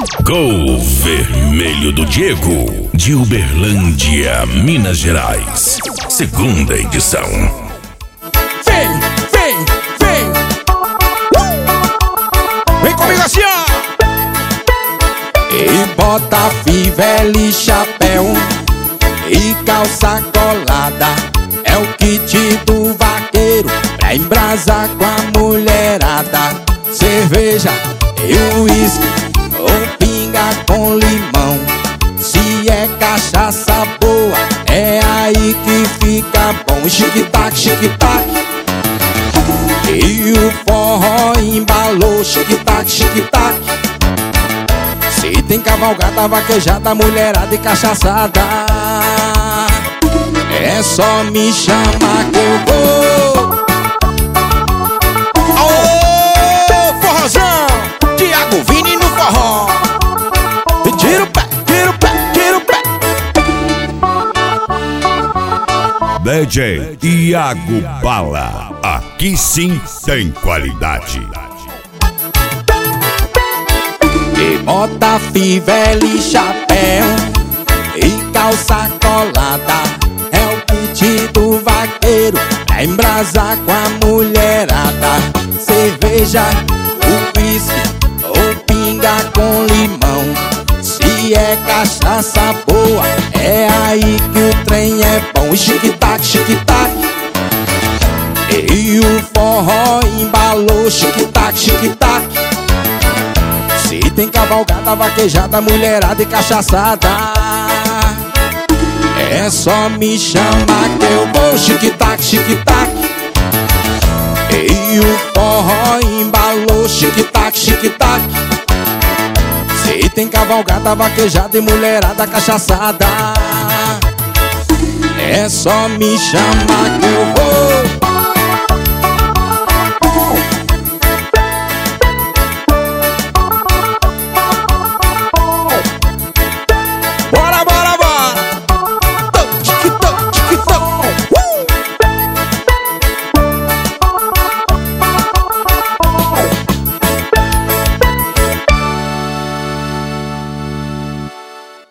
Gol Vermelho do Diego, de Uberlândia, Minas Gerais. Segunda edição. Vem, vem, vem. Vem comigo assim, ó. E bota fivela e chapéu e calça colada. É o kit do vaqueiro pra embrasar com a mulherada. Cerveja e uísque ou pinga com limão. Se é cachaça boa, é aí que fica bom. Chique-tac, chique-tac. E o forró embalou. Chique-tac, chique-tac. Se tem cavalgada, vaquejada, mulherada e cachaçada, é só me chamar que eu vou. Aô, forrozão, Thiago Vini no forró. E tira o pé, tira o pé, tira o pé. DJ Iago Bala, aqui sim tem qualidade. E bota fivela e chapéu e calça colada. É o kit do vaqueiro pra embrasar com a mulherada. Cerveja, uísque ou pinga com limão. Se é cachaça boa, é aí que o trem é bom. Chique-tac, chique-tac. E o forró embalou. Chique-tac, chique-tac. Se tem cavalgada, vaquejada, mulherada e cachaçada, é só me chamar que eu vou. Chique-tac, chique-tac. E o forró embalou. Chique-tac, chique-tac. Se tem cavalgada, vaquejada e mulherada cachaçada, é só me chamar que eu vou.